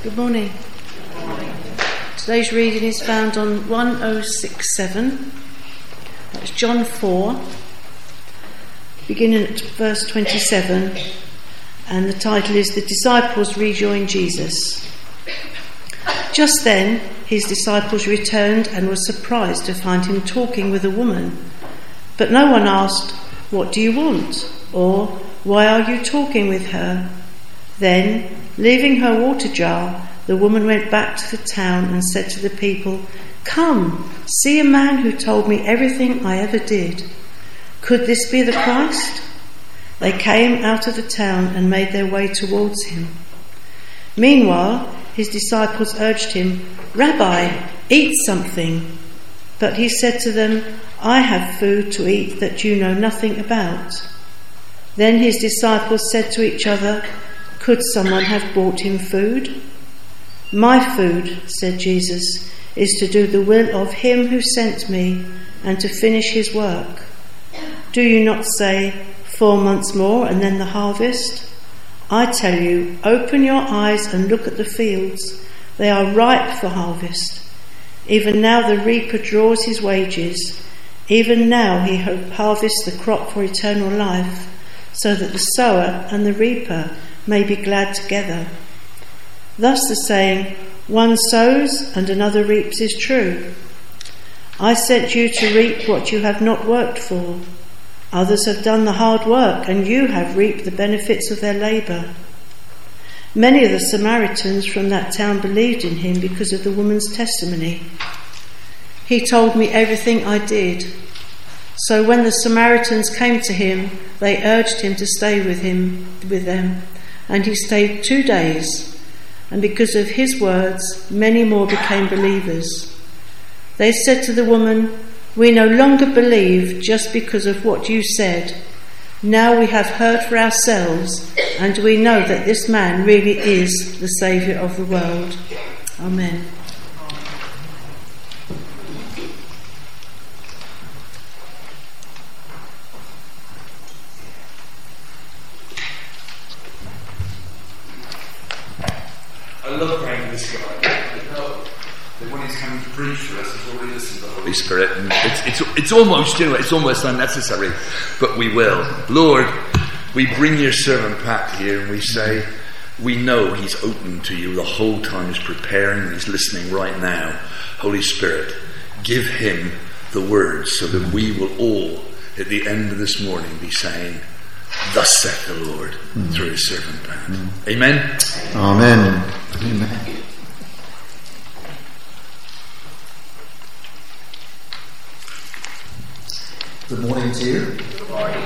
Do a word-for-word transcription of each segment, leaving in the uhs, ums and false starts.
Good morning. Today's reading is found on one oh six seven. That's John four, beginning at verse twenty-seven, and the title is The Disciples Rejoin Jesus. Just then his disciples returned and were surprised to find him talking with a woman. But no one asked, "What do you want?" or "Why are you talking with her?" Then, leaving her water jar, the woman went back to the town and said to the people, "Come, see a man who told me everything I ever did. Could this be the Christ?" They came out of the town and made their way towards him. Meanwhile, his disciples urged him, "Rabbi, eat something." But he said to them, "I have food to eat that you know nothing about." Then his disciples said to each other, "Could someone have brought him food?" "My food," said Jesus, "is to do the will of him who sent me and to finish his work. Do you not say, 'Four months more and then the harvest'? I tell you, open your eyes and look at the fields. They are ripe for harvest. Even now the reaper draws his wages. Even now he harvests the crop for eternal life, so that the sower and the reaper may be glad together. Thus the saying, 'One sows and another reaps' is true. I sent you to reap what you have not worked for. Others have done the hard work, and you have reaped the benefits of their labour.' Many of the Samaritans from that town believed in him because of the woman's testimony. 'He told me everything I did.' So when the Samaritans came to him, they urged him to stay with him with them, and he stayed two days. And because of his words, many more became believers. They said to the woman, 'We no longer believe just because of what you said. Now we have heard for ourselves, and we know that this man really is the Saviour of the world.'" Amen. I love praying for this guy. That when he's coming to preach for us, he's already listened to the Holy Spirit, and it's it's it's almost, you know, it's almost unnecessary, but we will. Lord, we bring your servant Pat here, and we say, we know he's open to you the whole time. He's preparing, and he's listening right now. Holy Spirit, give him the words, so that we will all, at the end of this morning, be saying, "Thus saith the Lord," mm. through his servant Pat. Mm. Amen. Amen. Amen. Good morning to you. Good morning.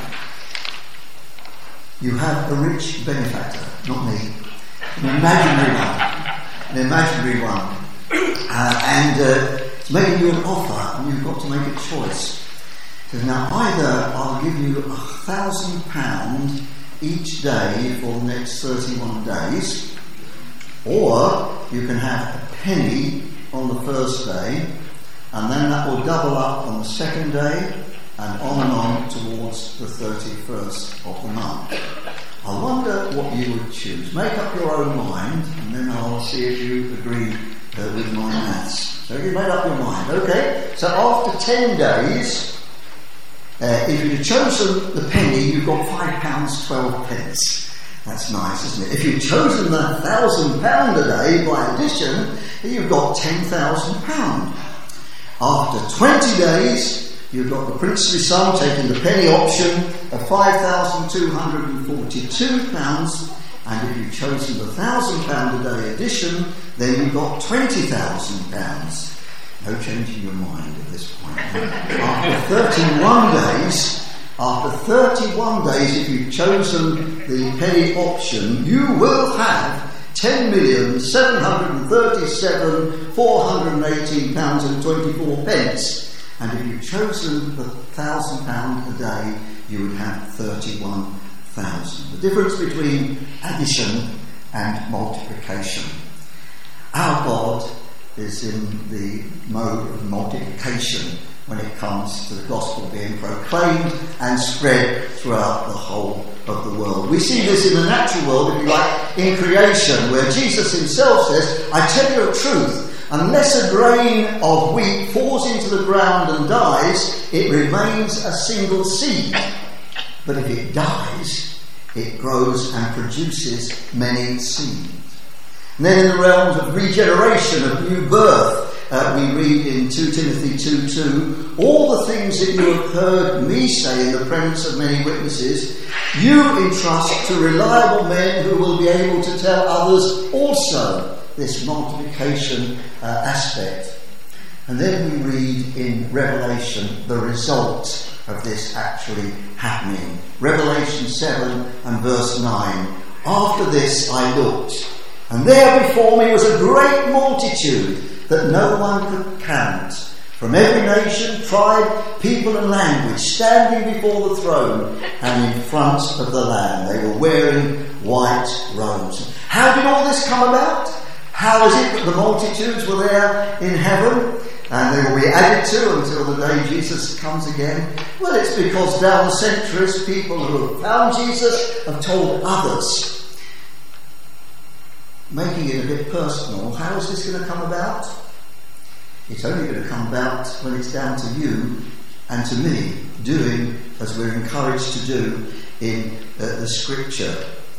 You have a rich benefactor, not me. An imaginary one. An imaginary one. Uh, and uh, it's making you an offer, and you've got to make a choice. Because now either I'll give you a thousand pound each day for the next thirty-one days, or you can have a penny on the first day, and then that will double up on the second day, and on and on towards the thirty-first of the month. I wonder what you would choose. Make up your own mind, and then I'll see if you agree uh, with my maths. So you made up your mind, okay? So after ten days, Uh, if you'd chosen the penny, you've got five pounds twelve pence. That's nice, isn't it? If you've chosen the thousand pound a day by addition, you've got ten thousand pound. After twenty days, you've got the princely sum, taking the penny option, of five thousand two hundred and forty-two pounds. And if you've chosen the thousand pound a day addition, then you've got twenty thousand pounds. No changing your mind at this point. After thirty-one days, after thirty-one days, if you've chosen the penny option, you will have ten million seven hundred thirty-seven thousand four hundred eighteen pounds and twenty-four pence. And if you've chosen the thousand pound a day, you would have thirty-one thousand. The difference between addition and multiplication. Our God is in the mode of multiplication when it comes to the gospel being proclaimed and spread throughout the whole of the world. We see this in the natural world, if you like, in creation, where Jesus himself says, I tell you the truth, unless a grain of wheat falls into the ground and dies, it remains a single seed. But if it dies, it grows and produces many seeds. And then in the realms of regeneration, of new birth, uh, we read in Second Timothy two two, all the things that you have heard me say in the presence of many witnesses, you entrust to reliable men who will be able to tell others also, this multiplication uh, aspect. And then we read in Revelation the result of this actually happening. Revelation seven and verse nine. After this I looked, and there before me was a great multitude that no one could count, from every nation, tribe, people and language, standing before the throne and in front of the Lamb. They were wearing white robes. How did all this come about? How is it that the multitudes were there in heaven and they will be added to until the day Jesus comes again? Well, it's because down the centuries, people who have found Jesus have told others. Making it a bit personal, how is this going to come about? It's only going to come about when it's down to you and to me doing as we're encouraged to do in uh, the scripture.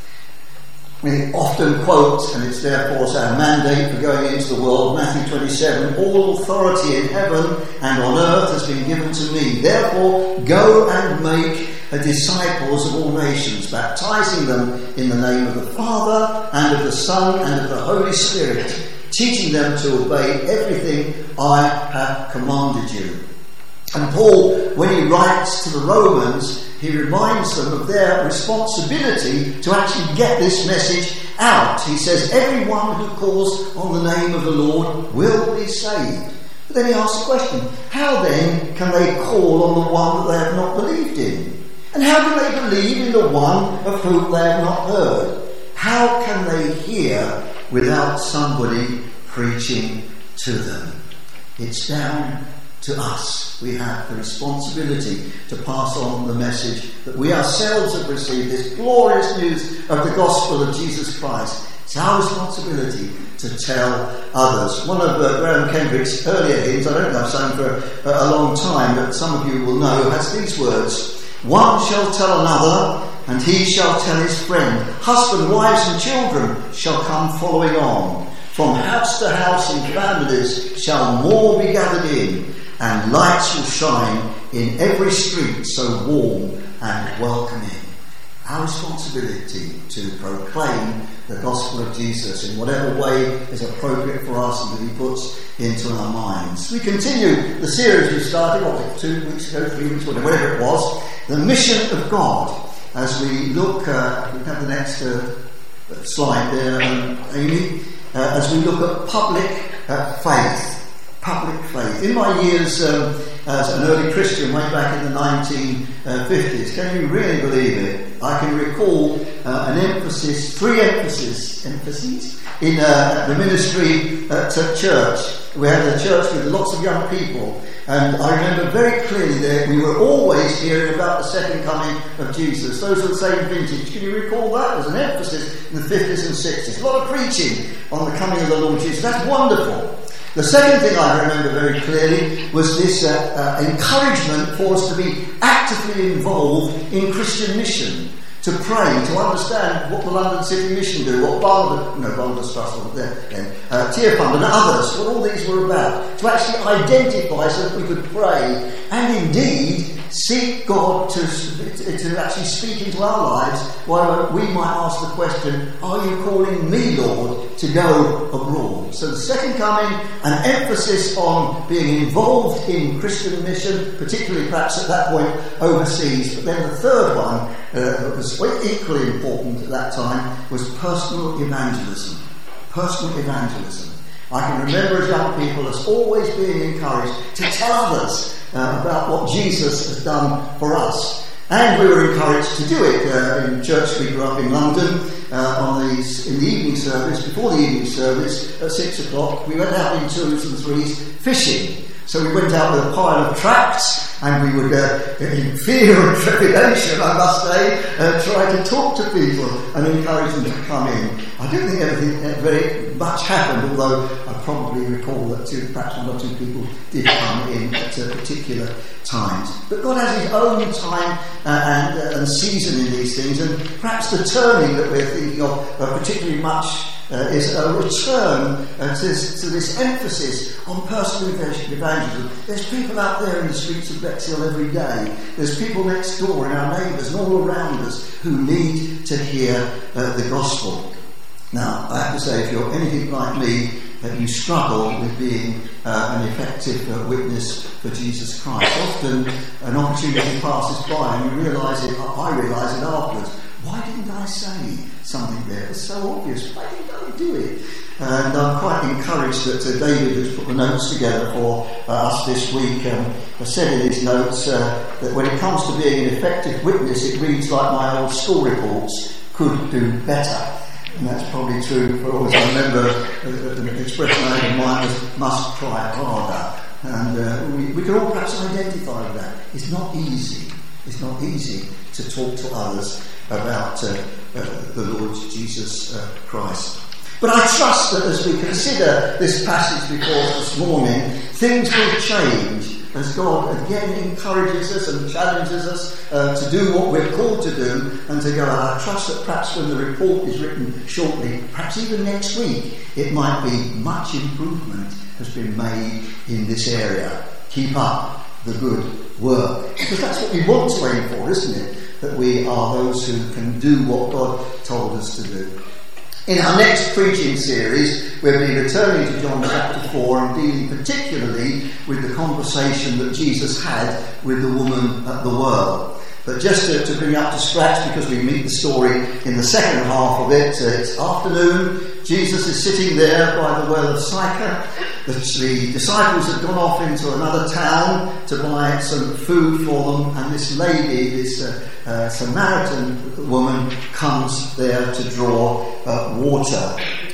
We often quote, and it's therefore our mandate for going into the world, Matthew twenty-seven, all authority in heaven and on earth has been given to me. Therefore, go and make disciples of all nations, baptizing them in the name of the Father and of the Son and of the Holy Spirit, teaching them to obey everything I have commanded you. And Paul, when he writes to the Romans, he reminds them of their responsibility to actually get this message out. He says, everyone who calls on the name of the Lord will be saved. But then he asks the question, how then can they call on the one that they have not believed in? And how can they believe in the one of whom they have not heard? How can they hear without somebody preaching to them? It's down to us. We have the responsibility to pass on the message that we ourselves have received, this glorious news of the gospel of Jesus Christ. It's our responsibility to tell others. One of uh, Graham Kendrick's earlier hymns, I don't know, I've sung for a, a long time, but some of you will know, has these words: one shall tell another, and he shall tell his friend. Husband, wives and children shall come following on. From house to house in families shall more be gathered in, and lights will shine in every street so warm and welcoming. Our responsibility to proclaim the gospel of Jesus in whatever way is appropriate for us and that he puts into our minds. We continue the series we started, what was it, two weeks ago, three weeks ago, whatever it was, the mission of God, as we look, uh, we have the next uh, slide there, um, Amy, uh, as we look at public uh, faith. Public faith. In my years um, as an early Christian, way back in the nineteen fifties, can you really believe it? I can recall uh, an emphasis, three emphases, emphases in uh, the ministry at uh, church. We had a church with lots of young people, and I remember very clearly that we were always hearing about the second coming of Jesus. Those were the same vintage. Can you recall that? There was an emphasis in the fifties and sixties. A lot of preaching on the coming of the Lord Jesus. That's wonderful. The second thing I remember very clearly was this uh, uh, encouragement for us to be actively involved in Christian mission, to pray, to understand what the London City Mission do, what Barnabas, no, Barnabas Trust wasn't there then, uh, Tear Fund and others, what all these were about, to actually identify so that we could pray and indeed seek God to, to actually speak into our lives, while we might ask the question, are you calling me, Lord, to go abroad? So the second coming, an emphasis on being involved in Christian mission, particularly perhaps at that point overseas. But then the third one, uh, that was equally important at that time, was personal evangelism. Personal evangelism. I can remember as young people as always being encouraged to tell others uh, about what Jesus has done for us. And we were encouraged to do it. Uh, in church, we grew up in London, uh, on the, in the evening service, before the evening service, at six o'clock, we went out in twos and threes fishing. So we went out with a pile of tracts, and we would, uh, in fear and trepidation, I must say, uh, try to talk to people and encourage them to come in. I don't think anything uh, very much happened, although I probably recall that two, perhaps one or two people did come in at uh, particular times. But God has his own time uh, and, uh, and season in these things, and perhaps the turning that we're thinking of uh, particularly much Uh, is a return uh, to, this, to this emphasis on personal evangelism. There's people out there in the streets of Bexhill every day. There's people next door and our neighbours and all around us who need to hear uh, the gospel. Now, I have to say, if you're anything like me, uh, you struggle with being uh, an effective uh, witness for Jesus Christ. Often an opportunity passes by and you realise it, I realise it afterwards. Why didn't I say something there? It's so obvious. Why didn't I do it? And I'm quite encouraged that uh, David has put the notes together for uh, us this week. Um, I said in his notes uh, that when it comes to being an effective witness, it reads like my old school reports, could do better. And that's probably true for always. I remember uh, an expression I had in mind was, must try harder. And uh, we, we can all perhaps identify with that. It's not easy. It's not easy to talk to others about uh, uh, the Lord Jesus uh, Christ. But I trust that as we consider this passage before us this morning, things will change as God again encourages us and challenges us uh, to do what we're called to do and to go. I trust that perhaps when the report is written shortly, perhaps even next week, it might be much improvement has been made in this area. Keep up the good work. Because that's what we want to aim for, isn't it? That we are those who can do what God told us to do. In our next preaching series, we'll be returning to John chapter four and dealing particularly with the conversation that Jesus had with the woman at the well. But just to, to bring you up to scratch, because we meet the story in the second half of it, uh, it's afternoon, Jesus is sitting there by the well of Sychar. The, the disciples had gone off into another town to buy some food for them, and this lady, this uh, uh, Samaritan woman, comes there to draw uh, water.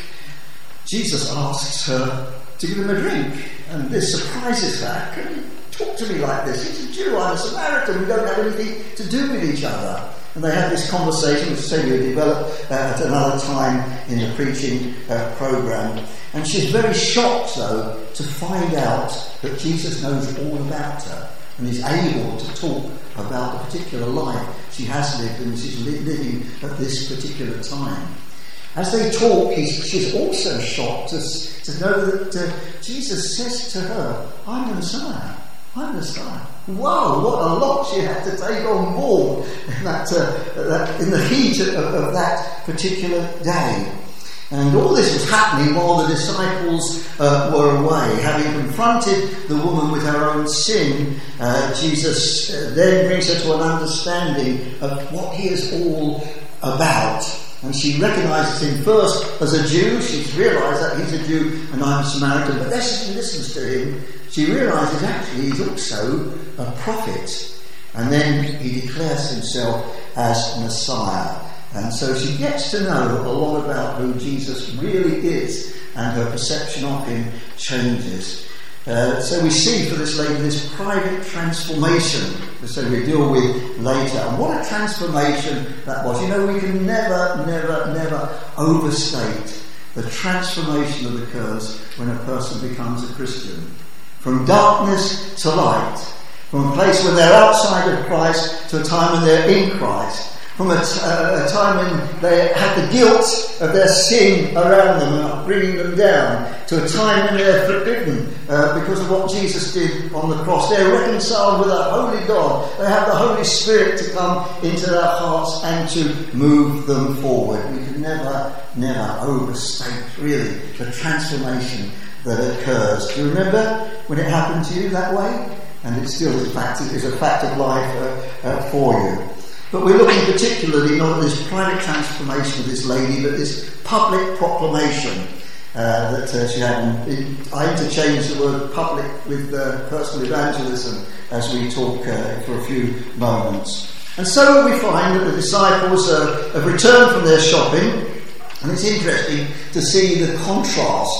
Jesus asks her to give him a drink, and this surprises her. Can you talk to me like this? He's a Jew, I'm a Samaritan, we don't have anything to do with each other. And they have this conversation, which say we develop uh, at another time in the preaching uh, programme. And she's very shocked, though, to find out that Jesus knows all about her and is able to talk about the particular life she has lived and she's li- living at this particular time. As they talk, he's, she's also shocked to, to know that uh, Jesus says to her, I'm the Messiah. I'm the Messiah. Wow, what a lot she had to take on board in, that, uh, that, in the heat of, of that particular day. And all this was happening while the disciples uh, were away. Having confronted the woman with her own sin, uh, Jesus uh, then brings her to an understanding of what he is all about. And she recognises him first as a Jew. She's realised that he's a Jew and I'm a Samaritan. But as she listens to him, she realises actually he's also a prophet. And then he declares himself as Messiah. And so she gets to know a lot about who Jesus really is, and her perception of him changes. Uh, so we see for this lady this private transformation, so we deal with later. And what a transformation that was. You know, we can never, never, never overstate the transformation that occurs when a person becomes a Christian. From darkness to light. From a place where they're outside of Christ to a time when they're in Christ. From a, t- uh, a time when they had the guilt of their sin around them and bringing them down, to a time when they're forgiven uh, because of what Jesus did on the cross. They're reconciled with a holy God. They have the Holy Spirit to come into their hearts and to move them forward. We can never, never overstate, really, the transformation that occurs. Do you remember when it happened to you that way? And it still is, fact, it is a fact of life uh, uh, for you. But we're looking particularly not at this private transformation of this lady, but this public proclamation uh, that uh, she had. And I interchange the word public with uh, personal evangelism as we talk uh, for a few moments. And so we find that the disciples uh, have returned from their shopping, and it's interesting to see the contrast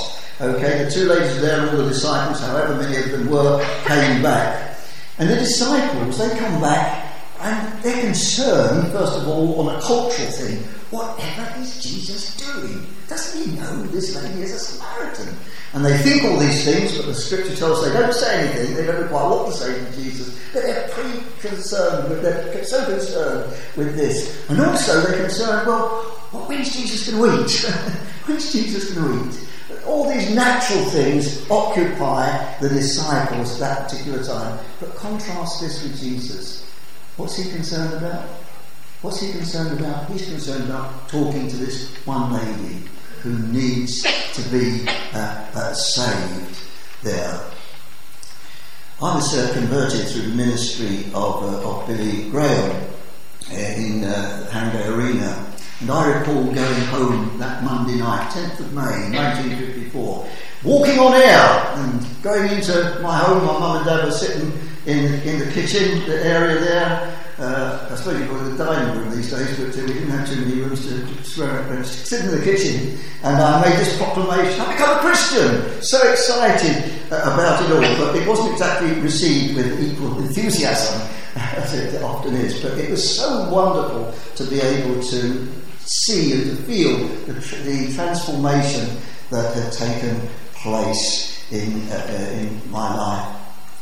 Okay, the two ladies were there, and all the disciples, however many of them were, came back. And the disciples, they come back, and they're concerned, first of all, on a cultural thing. Whatever is Jesus doing? Doesn't he know this lady is a Samaritan? And they think all these things, but the scripture tells us they don't say anything, they don't know quite what to say to Jesus, but they're pre-concerned, with, they're so concerned with this. And also they're concerned, well, well when's Jesus going to eat? When's Jesus going to eat? All these natural things occupy the disciples at that particular time. But contrast this with Jesus. What's he concerned about? What's he concerned about? He's concerned about talking to this one lady who needs to be uh, uh, saved there. I was uh, converted through the ministry of, uh, of Billy Graham uh, in uh, Harringay Arena. And I recall going home that Monday night, tenth of May, nineteen fifty-four, walking on air and going into my home. My mum and dad were sitting in, in the kitchen, the area there. Uh, I suppose you call it the dining room these days, but uh, we didn't have too many rooms to, to swear at. Sit in the kitchen, and I made this proclamation: I've become a Christian! So excited uh, about it all, but it wasn't exactly received with equal enthusiasm, as it often is. But it was so wonderful to be able to see and to feel the, the transformation that had taken place in, uh, in my life.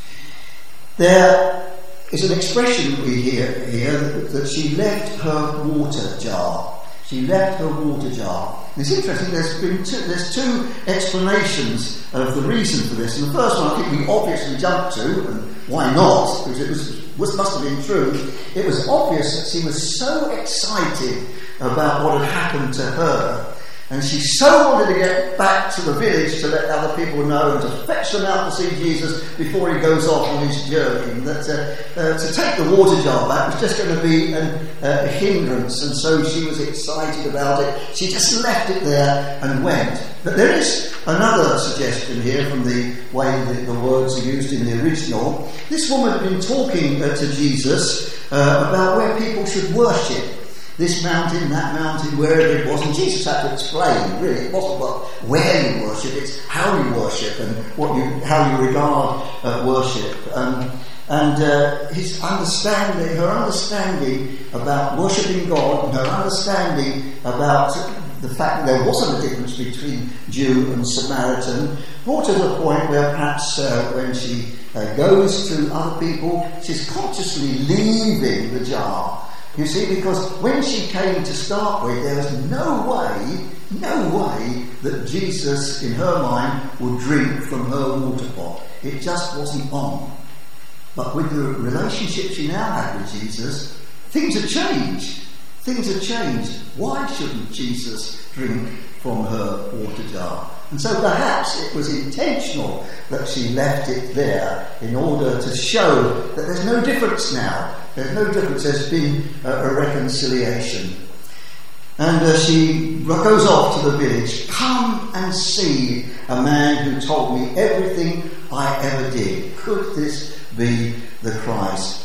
There is an expression we hear here that, that she left her water jar. She left her water jar. And it's interesting, there's been two, there's two explanations of the reason for this. And the first one I think we obviously jumped to, and why not? Because it was, was must have been true. It was obvious that she was so excited about what had happened to her, and she so wanted to get back to the village to let other people know and to fetch them out to see Jesus before he goes off on his journey, that uh, uh, to take the water jar back was just going to be an, uh, a hindrance, and so she was excited about it. She just left it there and went. But there is another suggestion here from the way that the words are used in the original. This woman had been talking uh, to Jesus uh, about where people should worship. This mountain, that mountain, wherever it was, and Jesus had to explain, really, it wasn't about where you worship, it's how you worship and what you, how you regard uh, worship. Um, and uh, his understanding, her understanding about worshipping God, and her understanding about the fact that there wasn't a difference between Jew and Samaritan, brought her to the point where perhaps uh, when she uh, goes to other people, she's consciously leaving the jar. You see, because when she came to start with, there was no way, no way that Jesus, in her mind, would drink from her water pot. It just wasn't on. But with the relationship she now had with Jesus, things had changed. Things had changed. Why shouldn't Jesus drink from her water jar? And so perhaps it was intentional that she left it there in order to show that there's no difference now. There's no difference. There's been a, a reconciliation. And uh, she goes off to the village. Come and see a man who told me everything I ever did. Could this be the Christ?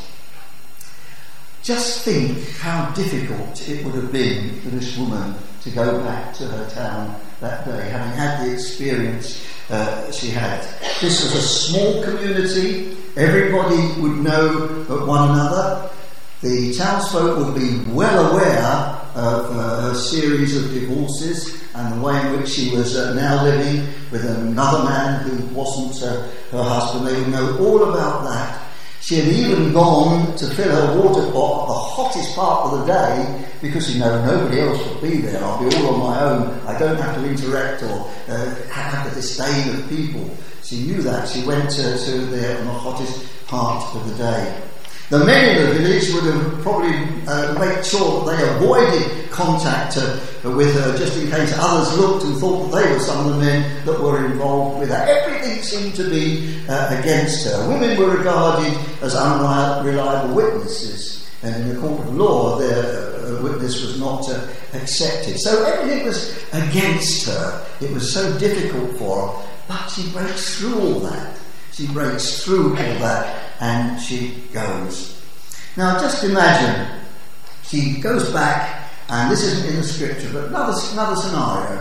Just think how difficult it would have been for this woman to go back to her town that day, having had the experience uh, she had. This was a small community. Everybody would know one another. The townsfolk would be well aware of uh, her series of divorces and the way in which she was uh, now living with another man who wasn't uh, her husband. They would know all about that. She had even gone to fill her water pot at the hottest part of the day because, you know, nobody else would be there. I'll be all on my own. I don't have to interact or uh, have the disdain of people. She knew that. She went to, to there on the hottest part of the day. The men in the village would have probably uh, made sure that they avoided contact uh, with her just in case others looked and thought that they were some of the men that were involved with her. Everything seemed to be uh, against her. Women were regarded as unreliable witnesses, and in the court of law their uh, witness was not uh, accepted. So everything was against her. It was so difficult for her, but she breaks through all that. She breaks through all that and she goes. Now just imagine, she goes back, and this isn't in the scripture, but another, another scenario.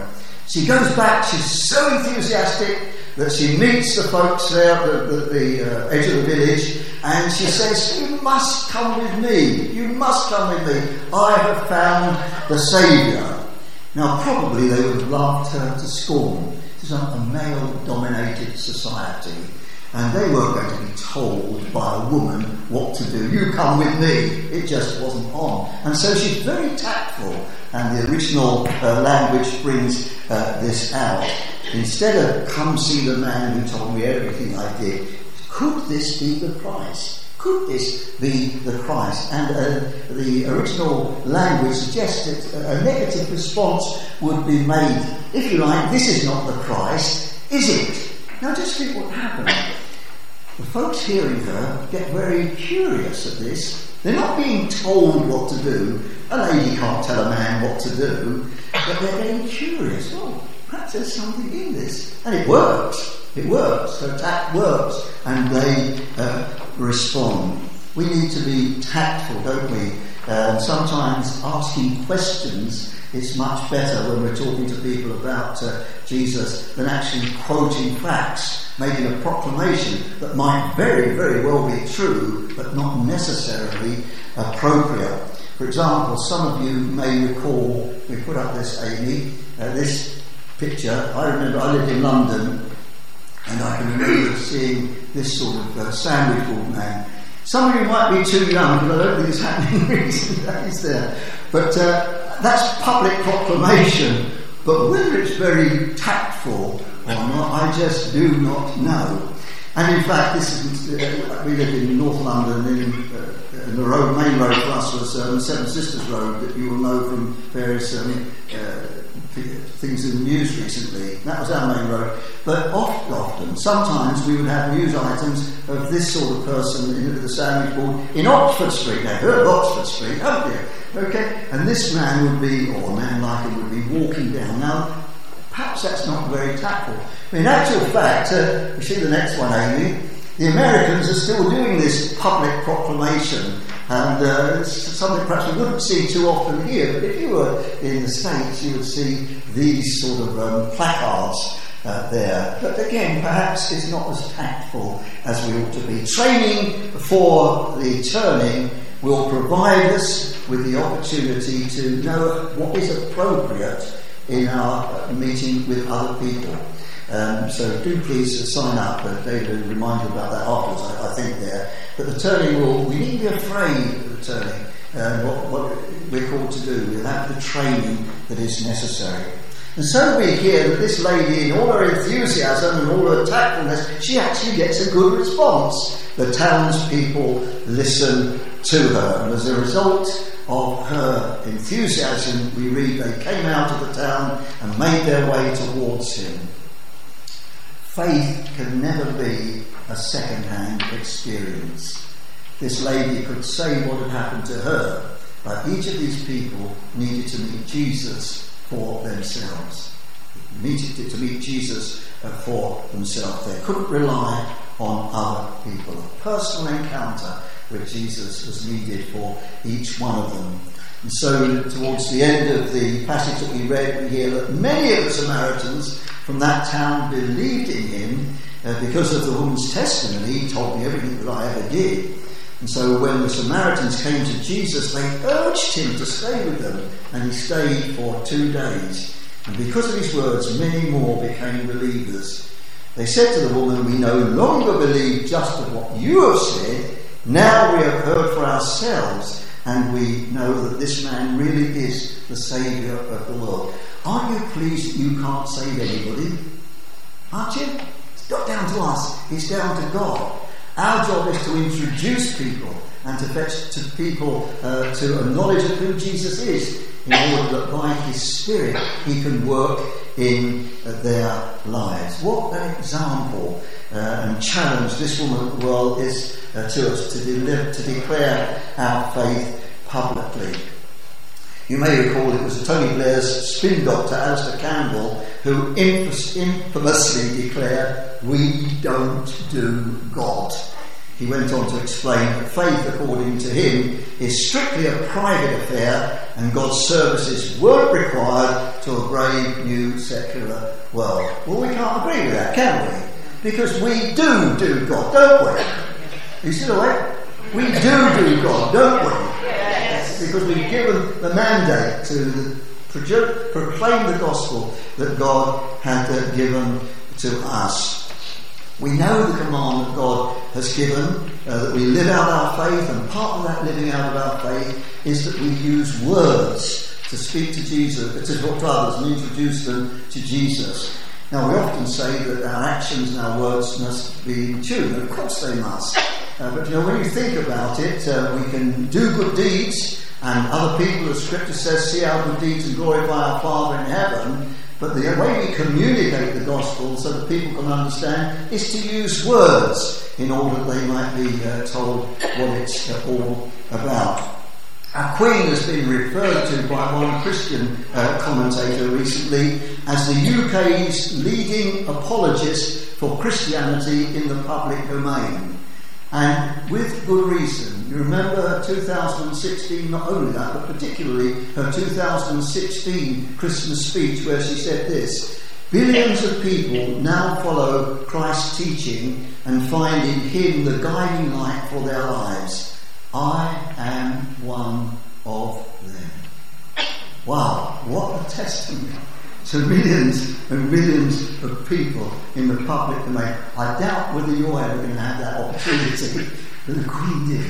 She goes back, she's so enthusiastic that she meets the folks there at the, the, the uh, edge of the village, and she says, you must come with me, you must come with me, I have found the Saviour. Now probably they would have laughed her to scorn. This is a male-dominated society, and they weren't going to be told by a woman what to do. You come with me. It just wasn't on. And so she's very tactful, and the original uh, language brings uh, this out. Instead of come see the man who told me everything I did, could this be the Christ? Could this be the Christ? And uh, the original language suggests that a negative response would be made. If you like, this is not the Christ, is it? Now just think what happened. The folks hearing her get very curious at this. They're not being told what to do. A lady can't tell a man what to do. But they're getting curious. Oh, perhaps there's something in this. And it works. It works. Her tact works. And they uh, respond. We need to be tactful, don't we? Uh, sometimes asking questions is much better when we're talking to people about uh, Jesus than actually quoting facts, making a proclamation that might very, very well be true, but not necessarily appropriate. For example, some of you may recall, we put up this, Amy, uh, this picture. I remember I lived in London, and I can remember seeing this sort of uh, sandwich board man. Some of you might be too young, because I don't think it's happening in recent days there. But uh, that's public proclamation. But whether it's very tactful or not, I just do not know. And in fact, this is, uh, we live in North London, and in, uh, and the road, main road for us was um, Seven Sisters Road, that you will know from various um, uh, things in the news recently. That was our main road. But often, often, sometimes we would have news items of this sort of person in the sandwich board in Oxford Street. Now, heard of Oxford Street, haven't you? Okay, and this man would be, or a man like him would be walking down. Now, perhaps that's not very tactful. But in actual fact, uh, we see the next one, Amy. The Americans are still doing this public proclamation, and uh, it's something perhaps we wouldn't see too often here. But if you were in the States, you would see these sort of um, placards uh, there. But again, perhaps it's not as tactful as we ought to be. Training for the turning will provide us with the opportunity to know what is appropriate in our meeting with other people. Um, so do please sign up. Uh, David will remind you about that afterwards, I, I think there. But the turning will, we needn't be afraid of the turning. Uh, what, what we're called to do, we'll have the training that is necessary. And so we hear that this lady, in all her enthusiasm and all her tactfulness, she actually gets a good response. The townspeople listen to her, and as a result of her enthusiasm, we read they came out of the town and made their way towards him. Faith can never be a second-hand experience. This lady could say what had happened to her, but each of these people needed to meet Jesus for themselves. Needed to meet Jesus for themselves. They couldn't rely on other people. A personal encounter with Jesus was needed for each one of them. And so towards the end of the passage that we read, we hear that many of the Samaritans from that town believed in him uh, because of the woman's testimony. He told me everything that I ever did. And so when the Samaritans came to Jesus, they urged him to stay with them, and he stayed for two days. And because of his words, many more became believers. They said to the woman, "We no longer believe just of what you have said. Now we have heard for ourselves, and we know that this man really is the Saviour of the world." Aren't you pleased that you can't save anybody? Aren't you? It's not down to us, it's down to God. Our job is to introduce people and to fetch to people uh, to a knowledge of who Jesus is, in order that by his Spirit he can work in uh, their lives. What an example uh, and challenge this woman well is uh, to us to, de- to declare our faith publicly. You may recall it was Tony Blair's spin doctor, Alistair Campbell, who infamously declared, "We don't do God." He went on to explain that faith, according to him, is strictly a private affair, and God's services weren't required to a brave new secular world. Well, we can't agree with that, can we? Because we do do God, don't we? You see the way? We do do God, don't we? Yes. Because we've given the mandate to proclaim the gospel that God had uh, given to us. We know the command that God has given, uh, that we live out our faith, and part of that living out of our faith is that we use words to speak to Jesus, to talk to others and introduce them to Jesus. Now, we often say that our actions and our words must be in tune. Of course they must. Uh, but, you know, when you think about it, uh, we can do good deeds, and other people, as Scripture says, see our good deeds and glorify our Father in heaven. But the way we communicate the gospel so that people can understand is to use words in order that they might be uh, told what it's uh, all about. Our Queen has been referred to by one Christian uh, commentator recently as the U K's leading apologist for Christianity in the public domain. And with good reason. You remember her two thousand sixteen, not only that, but particularly her two thousand sixteen Christmas speech where she said this: billions of people now follow Christ's teaching and find in him the guiding light for their lives. I am one of them. Wow, what a testimony to millions and millions of people in the public domain. I doubt whether you're ever going to have that opportunity, but the Queen did.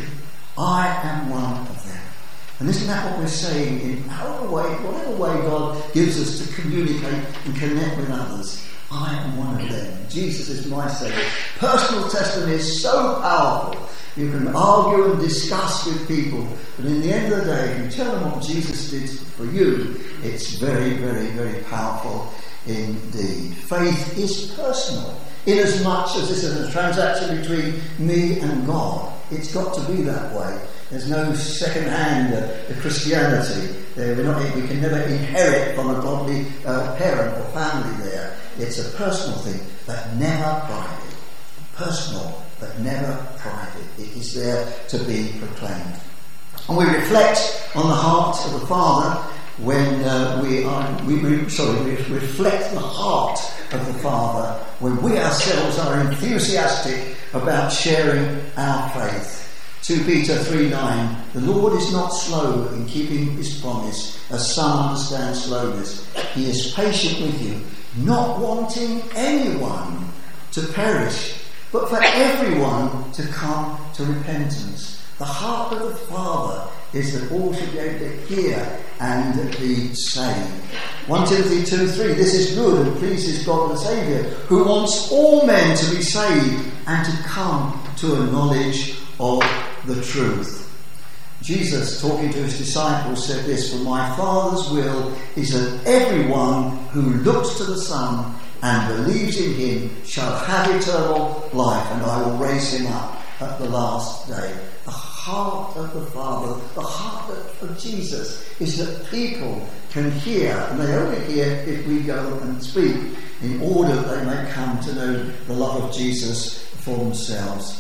I am one of them. And isn't that what we're saying in however way, whatever way God gives us to communicate and connect with others? I am one of them. Jesus is my Saviour. Personal testimony is so powerful. You can argue and discuss with people, but in the end of the day, if you tell them what Jesus did for you, it's very, very, very powerful indeed. Faith is personal, inasmuch as this is a transaction between me and God. It's got to be that way. There's no second-hand uh, Christianity. Uh, we're not, we can never inherit from a godly uh, parent or family there. It's a personal thing, but never private. Personal, but never private. It is there to be proclaimed. And we reflect on the heart of the Father when uh, we are, we, we, sorry, we reflect the heart of the Father when we ourselves are enthusiastic about sharing our faith. Second Peter three nine, the Lord is not slow in keeping his promise, as some understand slowness. He is patient with you, not wanting anyone to perish, but for everyone to come to repentance. The heart of the Father is that all should be able to hear and be saved. First Timothy two three, this is good and pleases God the Saviour, who wants all men to be saved and to come to a knowledge of the truth. Jesus, talking to his disciples, said this: for my Father's will is that everyone who looks to the Son and believes in him shall have eternal life, and I will raise him up at the last day. The heart of the Father, the heart of Jesus, is that people can hear, and they only hear if we go and speak, in order that they may come to know the love of Jesus for themselves.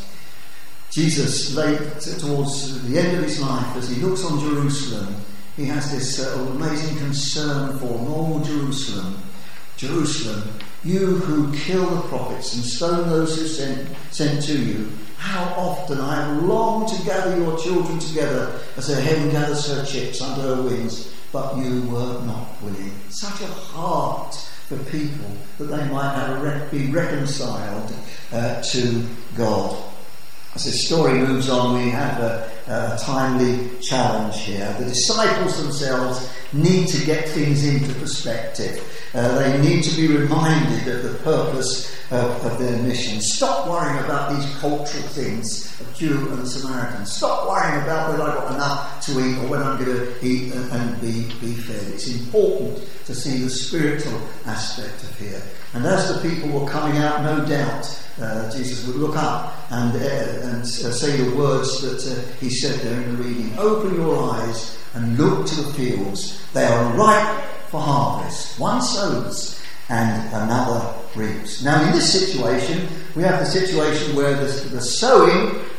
Jesus, late towards the end of his life, as he looks on Jerusalem, he has this uh, amazing concern for normal Jerusalem. Jerusalem, you who kill the prophets and stone those who sent, sent to you, how often I have longed to gather your children together as a hen gathers her chicks under her wings, but you were not willing. Such a heart for people that they might have a, be reconciled uh, to God. As the story moves on, we have a, a timely challenge here. The disciples themselves need to get things into perspective. Uh, they need to be reminded of the purpose of, of their mission. Stop worrying about these cultural things of Jew and Samaritan. Stop worrying about whether I've got enough to eat or when I'm going to eat and, and be, be fed. It's important to see the spiritual aspect of here. And as the people were coming out, no doubt, Uh, Jesus would look up and, uh, and uh, say the words that uh, he said there in the reading. Open your eyes and look to the fields. They are ripe for harvest. One sows and another reaps. Now in this situation, we have the situation where the, the sowing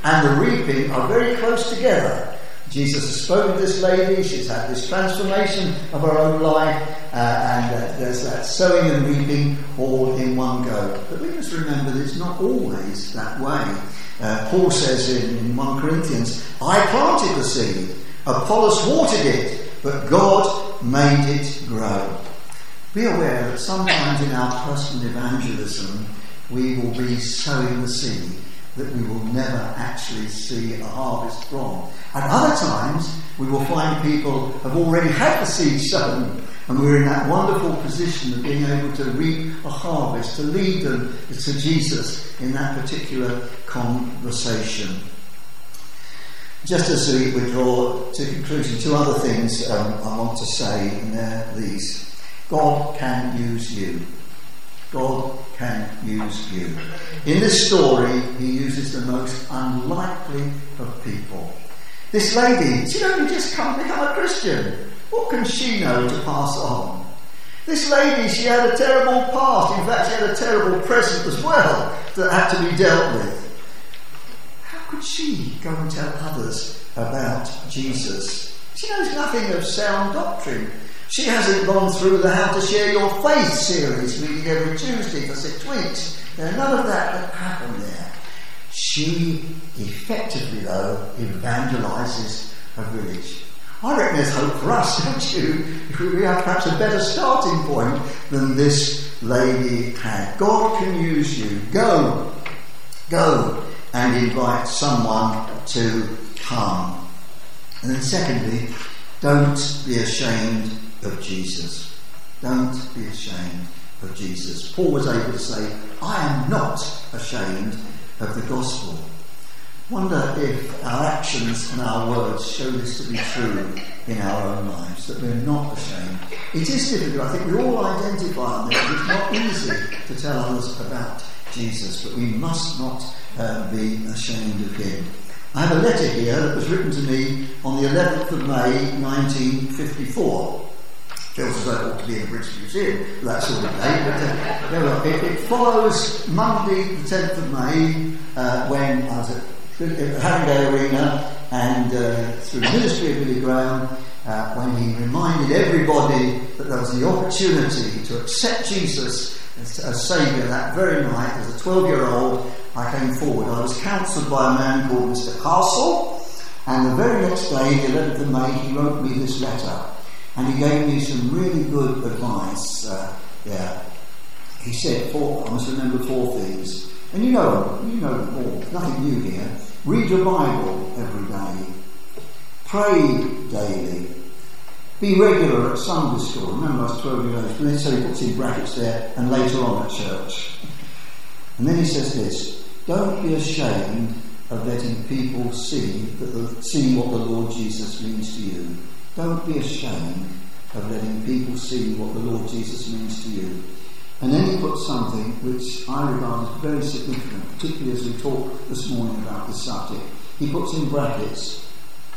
and the reaping are very close together. Jesus has spoken to this lady, she's had this transformation of her own life, uh, and uh, there's that sowing and reaping all in one go. But we must remember that it's not always that way. Uh, Paul says in, in First Corinthians, I planted the seed, Apollos watered it, but God made it grow. Be aware that sometimes in our personal evangelism we will be sowing the seed that we will never actually see a harvest from. At other times, we will find people have already had the seed sown, and we're in that wonderful position of being able to reap a harvest, to lead them to Jesus in that particular conversation. Just as we, we draw to conclusion, two other things um, I want to say, and they're these. God can use you. God can use you. In this story, he uses the most unlikely of people. This lady, she'd only just come to become a Christian. What can she know to pass on? This lady, she had a terrible past. In fact, she had a terrible present as well that had to be dealt with. How could she go and tell others about Jesus? She knows nothing of sound doctrine. She hasn't gone through the How to Share Your Faith series meeting every Tuesday for six weeks. There's none of that that happened there. She effectively, though, evangelises her village. I reckon there's hope for us, don't you? We have perhaps a better starting point than this lady had. God can use you. Go. Go and invite someone to come. And then secondly, don't be ashamed of Jesus. Don't be ashamed of Jesus. Paul was able to say, I am not ashamed of the gospel. Wonder if our actions and our words show this to be true in our own lives, that we're not ashamed. It is difficult. I think we all identify on this. It's not easy to tell others about Jesus, but we must not uh, be ashamed of him. I have a letter here that was written to me on the eleventh of May nineteen fifty-four. Feels as though it ought to be in a British Museum, that sort of day. But uh, it, it follows Monday the tenth of May, uh, when I was at Haringey Arena, and uh, through the ministry of Billy Graham, uh, when he reminded everybody that there was the opportunity to accept Jesus as, as Saviour that very night. As a twelve-year-old, I came forward. I was counselled by a man called Mister Castle, and the very next day, the eleventh of May, he wrote me this letter. And he gave me some really good advice uh, there. He said, four, I must remember four things. And you know, you know them all. Nothing new here. Read your Bible every day. Pray daily. Be regular at Sunday school. Remember, I was twelve years old. So he puts in brackets there, and later on at church. And then he says this: don't be ashamed of letting people see that the, see what the Lord Jesus means to you. Don't be ashamed of letting people see what the Lord Jesus means to you. And then he puts something which I regard as very significant, particularly as we talk this morning about this subject. He puts in brackets,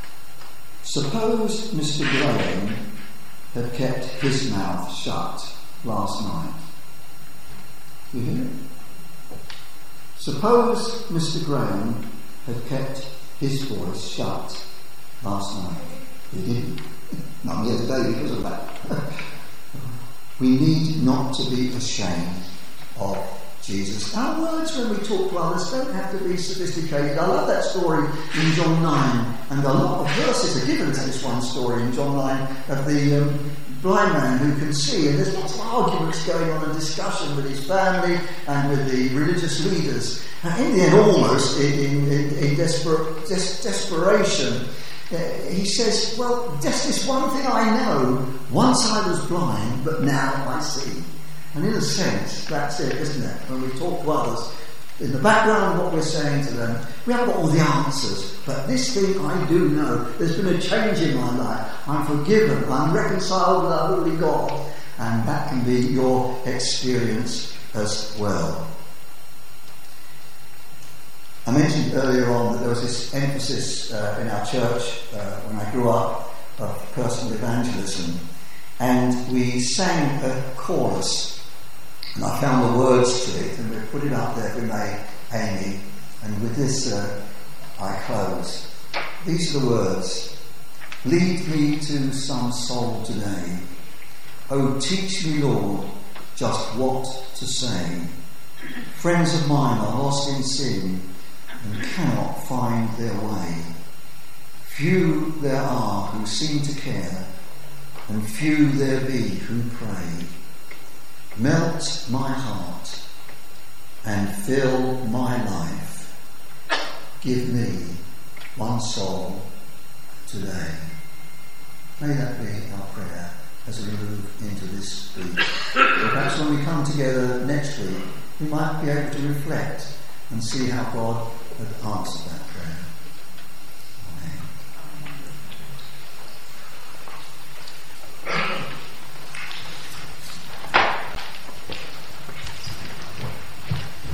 suppose Mister Graham had kept his mouth shut last night. You hear it? Suppose Mister Graham had kept his voice shut last night. He didn't. Not the other day because of that. We need not to be ashamed of Jesus. Our words when we talk to others don't have to be sophisticated. I love that story in John nine, and a lot of verses are given to this one story in John nine of the um, blind man who can see, and there's lots of arguments going on and discussion with his family and with the religious leaders. And in the end, almost in, in, in desper- des- desperation, Uh, he says, well, just this one thing I know. Once I was blind, but now I see. And in a sense, that's it, isn't it? When we talk to others, in the background of what we're saying to them, we haven't got all the answers. But this thing I do know. There's been a change in my life. I'm forgiven. I'm reconciled with our holy God. And that can be your experience as well. I mentioned earlier on that there was this emphasis uh, in our church uh, when I grew up of personal evangelism, and we sang a chorus, and I found the words to it, and we put it up there for May, Amy, and with this uh, I These are the words. Lead me to some soul today. Oh, teach me, Lord, just what to say. Friends of mine are lost in sin and cannot find their way. Few there are who seem to care, and few there be who pray. Melt my heart and fill my life. Give me one soul today. May that be our prayer as we move into this week. Perhaps when we come together next week, we might be able to reflect and see how God had answered that.